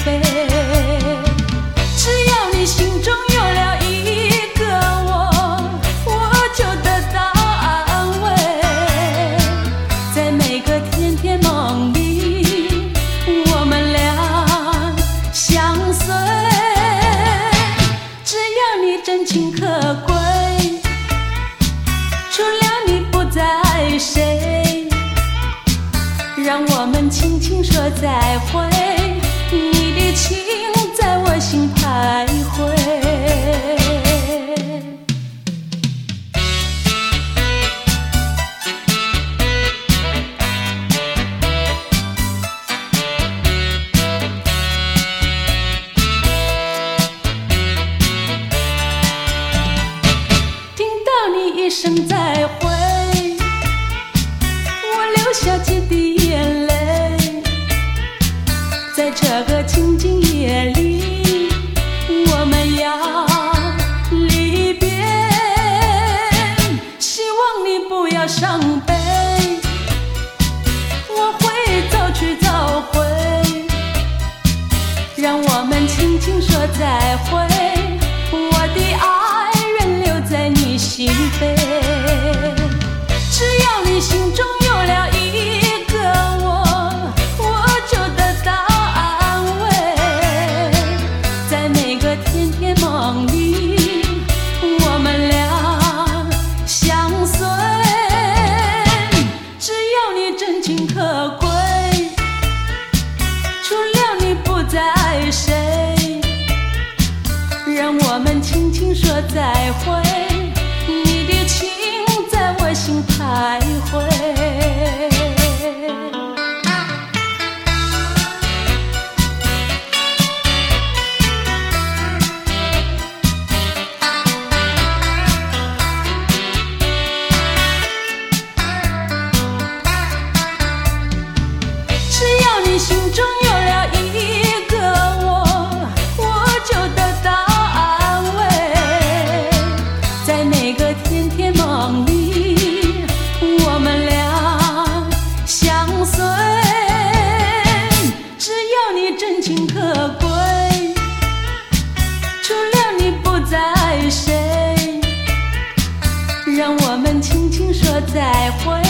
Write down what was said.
扉。只要你心中有了一个我就得到安慰。在每个甜甜梦里，我们俩相随。只要你真情可贵，除了你不在谁，让我们轻轻说再会。你的情在我心徘徊。听到你一声再会，我流下几滴眼泪。在这个清静夜里，我们要离别。希望你不要伤悲，我会走去走回，让我们轻轻说再会。我的爱愿留在你心扉。只要你心中有了一个我就得到安慰。在每个甜甜梦里，我们俩相随。只要你真情可贵，除了你不在谁，让我们轻轻说再会。你的情在我心徘徊。只要你心中有了一个我就得到安慰。在每个甜甜梦里，我们俩相随。只要你真情可贵，除了你不在谁，让我们轻轻说再会。